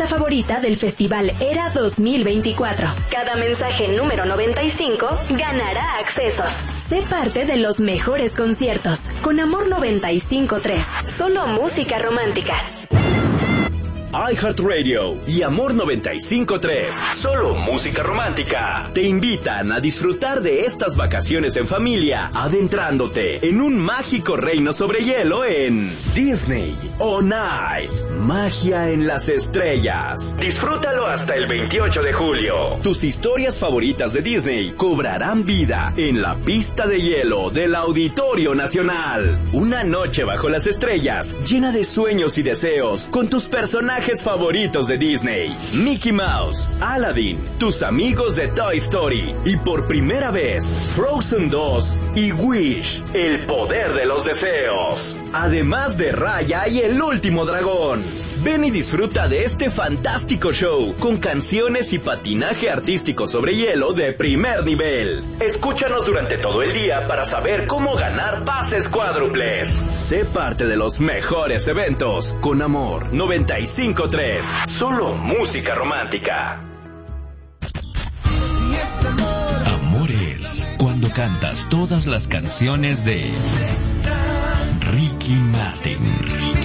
favorita del Festival Era 2024. Cada mensaje número 95 ganará accesos. Sé parte de los mejores conciertos. Con Amor 95.3. Solo música romántica. iHeartRadio y Amor 95.3, solo música romántica, te invitan a disfrutar de estas vacaciones en familia, adentrándote en un mágico reino sobre hielo en Disney On Ice, magia en las estrellas. Disfrútalo hasta el 28 de julio. Tus historias favoritas de Disney cobrarán vida en la pista de hielo del Auditorio Nacional. Una noche bajo las estrellas, llena de sueños y deseos, con tus personajes favoritos de Disney, Mickey Mouse, Aladdin, tus amigos de Toy Story y por primera vez Frozen 2 y Wish, el poder de los deseos, además de Raya y el último dragón. Ven y disfruta de este fantástico show con canciones y patinaje artístico sobre hielo de primer nivel. Escúchanos durante todo el día para saber cómo ganar pases cuádruples. Sé parte de los mejores eventos con Amor 95.3. Solo música romántica. Amor es cuando cantas todas las canciones de Ricky Martin.